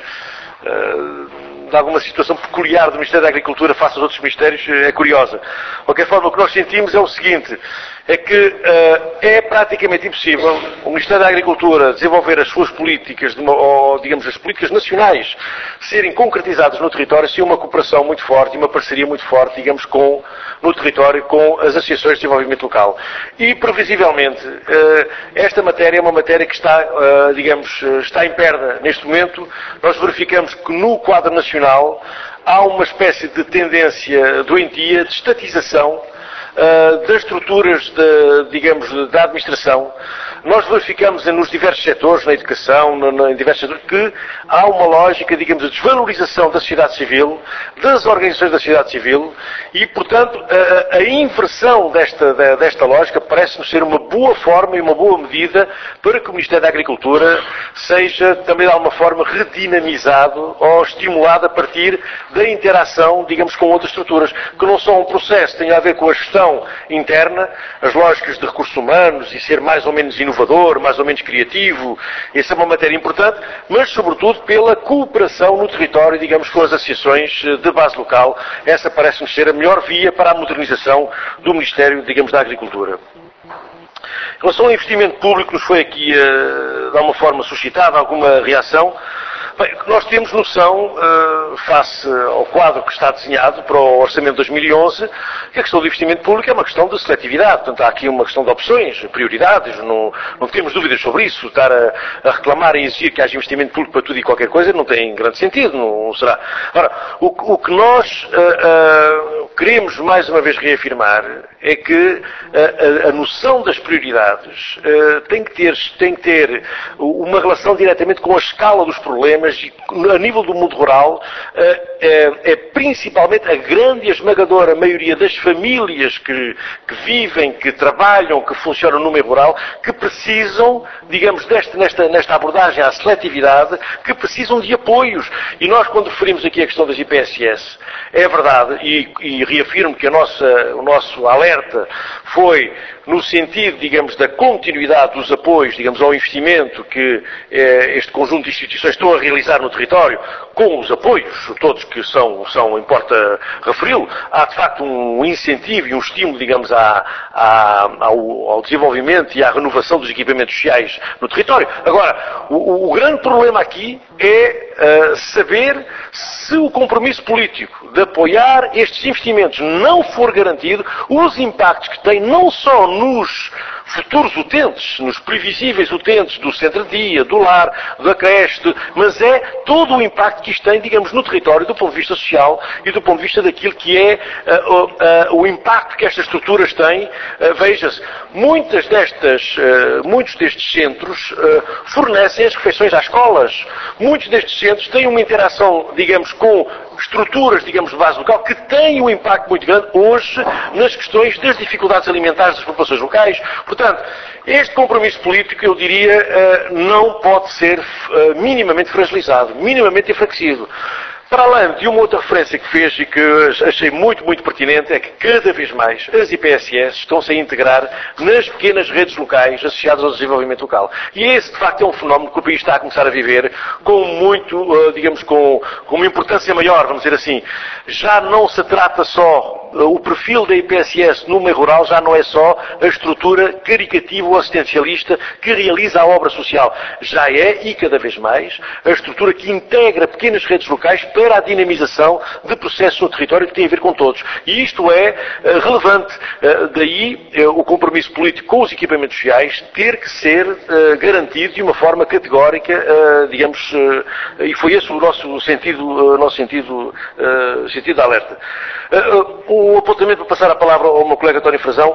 Uh, de alguma situação peculiar do Ministério da Agricultura face aos outros ministérios é curiosa. De qualquer forma, o que nós sentimos é o seguinte, é que uh, é praticamente impossível o Ministério da Agricultura desenvolver as suas políticas, de uma, ou digamos as políticas nacionais, serem concretizadas no território sem uma cooperação muito forte e uma parceria muito forte, digamos, com, no território com as associações de desenvolvimento local. E, previsivelmente, uh, esta matéria é uma matéria que está, uh, digamos, está em perda neste momento. Nós verificamos que no quadro nacional há uma espécie de tendência doentia de estatização Uh, das estruturas, de, digamos, da administração. Nós verificamos nos diversos setores, na educação, no, no, em diversos setores, que há uma lógica, digamos, de desvalorização da sociedade civil, das organizações da sociedade civil, e, portanto, a, a inversão desta, da, desta lógica parece-nos ser uma boa forma e uma boa medida para que o Ministério da Agricultura seja, também de alguma forma, redinamizado ou estimulado a partir da interação, digamos, com outras estruturas, que não são um processo, tem a ver com a gestão interna, as lógicas de recursos humanos e ser mais ou menos inovador, mais ou menos criativo, essa é uma matéria importante, mas sobretudo pela cooperação no território, digamos, com as associações de base local. Essa parece-nos ser a melhor via para a modernização do Ministério, digamos, da Agricultura. Em relação ao investimento público, nos foi aqui, de alguma forma, suscitada alguma reação. Bem, nós temos noção, uh, face ao quadro que está desenhado para o Orçamento de dois mil e onze, que a questão do investimento público é uma questão de seletividade. Portanto, há aqui uma questão de opções, prioridades, não, não temos dúvidas sobre isso. Estar a, a reclamar e exigir que haja investimento público para tudo e qualquer coisa não tem grande sentido, não, não será. Ora, o, o que nós uh, uh, queremos mais uma vez reafirmar é que uh, a, a noção das prioridades uh, tem, que ter, tem que ter uma relação diretamente com a escala dos problemas. Mas a nível do mundo rural é, é principalmente a grande e esmagadora maioria das famílias que, que vivem, que trabalham, que funcionam no meio rural, que precisam, digamos, desta, nesta, nesta abordagem à seletividade, que precisam de apoios. E nós, quando referimos aqui a questão das I P S S, é verdade, e, e reafirmo que a nossa, o nosso alerta foi no sentido, digamos, da continuidade dos apoios, digamos, ao investimento que eh, este conjunto de instituições estão a realizar no território, com os apoios, todos que são, são importa referi-lo, há de facto um incentivo e um estímulo, digamos, à, à, ao, ao desenvolvimento e à renovação dos equipamentos sociais no território. Agora, o, o grande problema aqui é uh, saber se o compromisso político de apoiar estes investimentos não for garantido, os impactos que tem não só nos futuros utentes, nos previsíveis utentes do centro-dia, do lar, da creche, mas é todo o impacto que isto tem, digamos, no território do ponto de vista social e do ponto de vista daquilo que é uh, uh, uh, o impacto que estas estruturas têm. Uh, Veja-se, muitas destas, uh, muitos destes centros uh, fornecem as refeições às escolas. Muitos destes centros têm uma interação, digamos, com estruturas, digamos, de base local, que têm um impacto muito grande hoje nas questões das dificuldades alimentares das populações locais. Portanto, este compromisso político, eu diria, não pode ser minimamente fragilizado, minimamente enfraquecido. Para além de uma outra referência que fez e que achei muito, muito pertinente, é que cada vez mais as I P S S estão-se a integrar nas pequenas redes locais associadas ao desenvolvimento local. E esse, de facto, é um fenómeno que o país está a começar a viver com muito, digamos, com, com uma importância maior, vamos dizer assim. Já não se trata só, o perfil da I P S S no meio rural já não é só a estrutura caricativa ou assistencialista que realiza a obra social. Já é, e cada vez mais, a estrutura que integra pequenas redes locais para a dinamização de processos no território que têm a ver com todos. E isto é uh, relevante. Uh, daí uh, o compromisso político com os equipamentos sociais ter que ser uh, garantido de uma forma categórica, uh, digamos, uh, e foi esse o nosso sentido, uh, nosso sentido, uh, sentido de alerta. Uh, uh, um apontamento para passar a palavra ao meu colega António Frazão.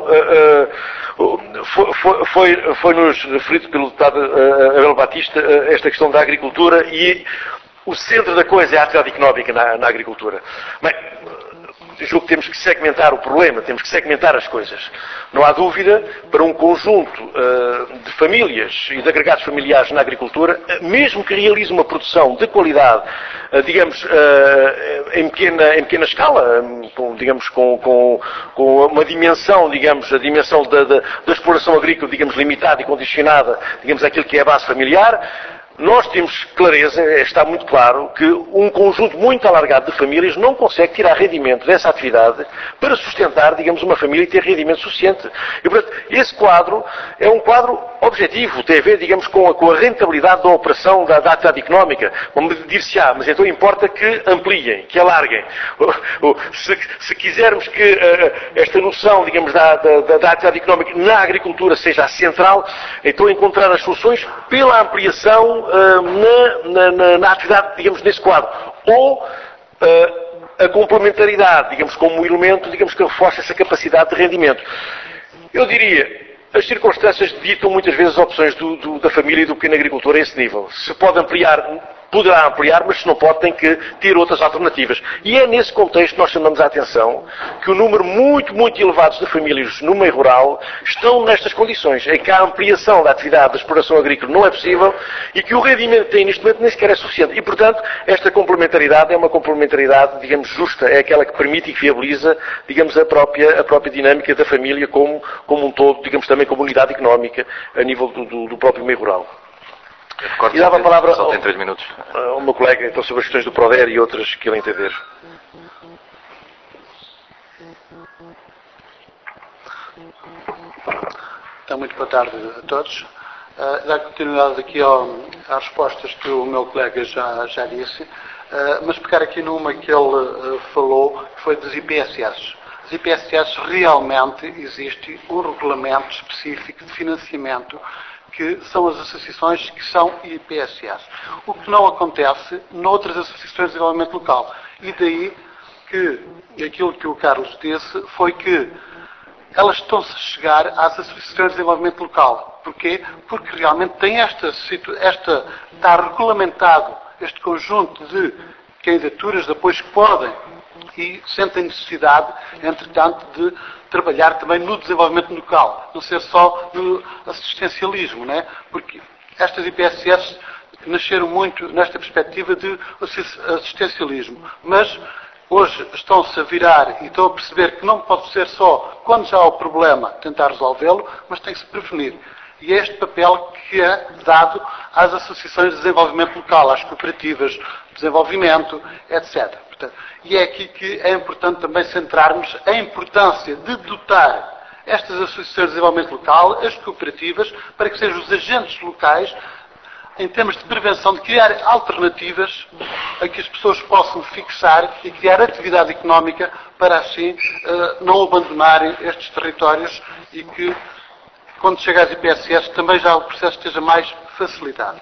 Uh, uh, foi, foi, foi, foi-nos referido pelo deputado uh, Abel Batista uh, esta questão da agricultura e o centro da coisa é a atividade económica na, na agricultura. Bem, julgo que temos que segmentar o problema, temos que segmentar as coisas. Não há dúvida, para um conjunto uh, de famílias e de agregados familiares na agricultura, mesmo que realize uma produção de qualidade, uh, digamos, uh, em, pequena, em pequena escala, um, digamos, com, com, com uma dimensão, digamos, a dimensão da, da, da exploração agrícola, digamos, limitada e condicionada, digamos, àquilo que é a base familiar, nós temos clareza, está muito claro, que um conjunto muito alargado de famílias não consegue tirar rendimento dessa atividade para sustentar, digamos, uma família e ter rendimento suficiente. E, portanto, esse quadro é um quadro objetivo, tem a ver, digamos, com a, com a rentabilidade da operação da, da atividade económica. Vamos dir-se-á, mas então importa que ampliem, que alarguem. Se, se quisermos que uh, esta noção, digamos, da, da, da atividade económica na agricultura seja a central, então encontrar as soluções pela ampliação uh, na, na, na atividade, digamos, nesse quadro. Ou uh, a complementaridade, digamos, como elemento, digamos, que reforça essa capacidade de rendimento. Eu diria, as circunstâncias ditam muitas vezes as opções do, do, da família e do pequeno agricultor a esse nível. Se pode ampliar, poderá ampliar, mas se não pode, tem que ter outras alternativas. E é nesse contexto que nós chamamos a atenção que o número muito, muito elevado de famílias no meio rural estão nestas condições, em que a ampliação da atividade da exploração agrícola não é possível e que o rendimento que tem neste momento nem sequer é suficiente. E, portanto, esta complementaridade é uma complementaridade, digamos, justa, é aquela que permite e que viabiliza, digamos, a própria, a própria dinâmica da família como, como um todo, digamos, também como unidade económica a nível do, do, do próprio meio rural. E dava a palavra ao, tem três minutos. ao meu colega então, sobre as questões do PRODER e outras que ele entender. Então, muito boa tarde a todos. Uh, dar continuidade aqui ao, às respostas que o meu colega já, já disse, uh, mas pegar aqui numa que ele uh, falou, que foi dos I P S S. Os I P S S realmente existe um regulamento específico de financiamento que são as associações que são I P S S. O que não acontece noutras associações de desenvolvimento local. E daí que aquilo que o Carlos disse foi que elas estão-se a chegar às associações de desenvolvimento local. Porquê? Porque realmente tem esta, esta está regulamentado este conjunto de candidaturas de apoios que podem e sentem necessidade, entretanto, de trabalhar também no desenvolvimento local, não ser só no assistencialismo, né? Porque estas I P S S nasceram muito nesta perspectiva de assistencialismo, mas hoje estão-se a virar e estão a perceber que não pode ser só quando já há o problema tentar resolvê-lo, mas tem que se prevenir. E é este papel que é dado às associações de desenvolvimento local, às cooperativas de desenvolvimento, etcétera. Portanto, e é aqui que é importante também centrarmos a importância de dotar estas associações de desenvolvimento local, as cooperativas, para que sejam os agentes locais, em termos de prevenção, de criar alternativas a que as pessoas possam fixar e criar atividade económica para assim uh, não abandonarem estes territórios e que, quando chega às I P S S, também já o processo esteja mais facilitado.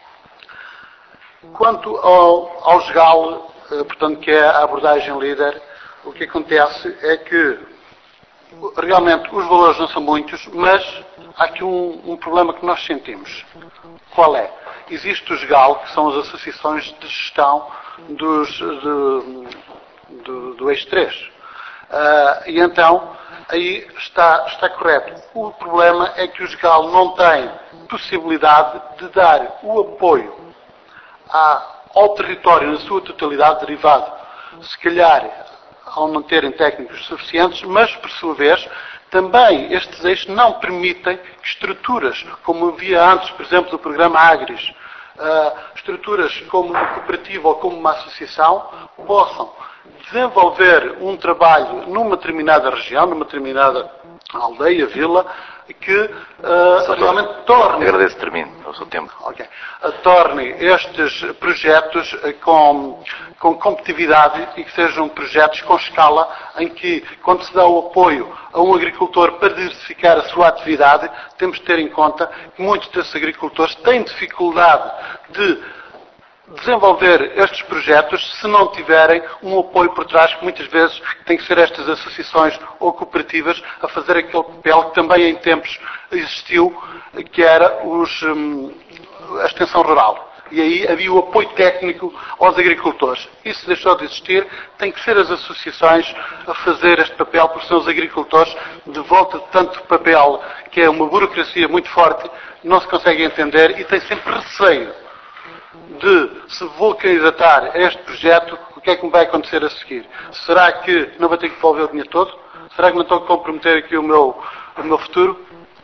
Quanto ao, ao G A L, uh, portanto, que é a abordagem líder, o que acontece é que realmente os valores não são muitos, mas há aqui um, um problema que nós sentimos. Qual é? Existe o G A L, que são as associações de gestão dos, de, do, do eixo três. Uh, e então, aí está, está correto. O problema é que o G A L não tem possibilidade de dar o apoio à, ao território na sua totalidade derivado, se calhar, ao não terem técnicos suficientes, mas, por sua vez, também estes eixos não permitem que estruturas, como havia antes, por exemplo, do programa Agris, uh, estruturas como uma cooperativa ou como uma associação, possam desenvolver um trabalho numa determinada região, numa determinada aldeia, vila, que uh, realmente torne... Agradeço, termino o seu tempo. Okay. Uh, torne estes projetos uh, com, com competitividade e que sejam projetos com escala em que, quando se dá o apoio a um agricultor para diversificar a sua atividade, temos de ter em conta que muitos desses agricultores têm dificuldade de desenvolver estes projetos se não tiverem um apoio por trás, que muitas vezes tem que ser estas associações ou cooperativas a fazer aquele papel que também em tempos existiu, que era os, hum, a extensão rural. E aí havia o apoio técnico aos agricultores. Isso deixou de existir, tem que ser as associações a fazer este papel, porque são os agricultores de volta de tanto papel, que é uma burocracia muito forte, não se consegue entender e tem sempre receio de se vou candidatar a este projeto, o que é que me vai acontecer a seguir? Será que não vou ter que devolver o dinheiro todo? Será que não estou a comprometer aqui o meu, o meu futuro?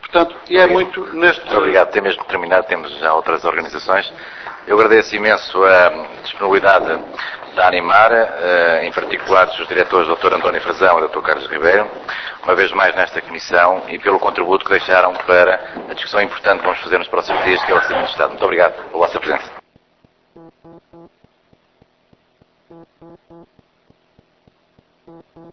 Portanto, e é muito neste... Muito obrigado. Tem mesmo terminado, temos já outras organizações. Eu agradeço imenso a disponibilidade da Animar, em particular dos seus diretores, doutor António Frazão e doutor Carlos Ribeiro, uma vez mais nesta comissão e pelo contributo que deixaram para a discussão importante que vamos fazer nos próximos dias, que é o Orçamento de Estado. Muito obrigado pela vossa presença. Thank you.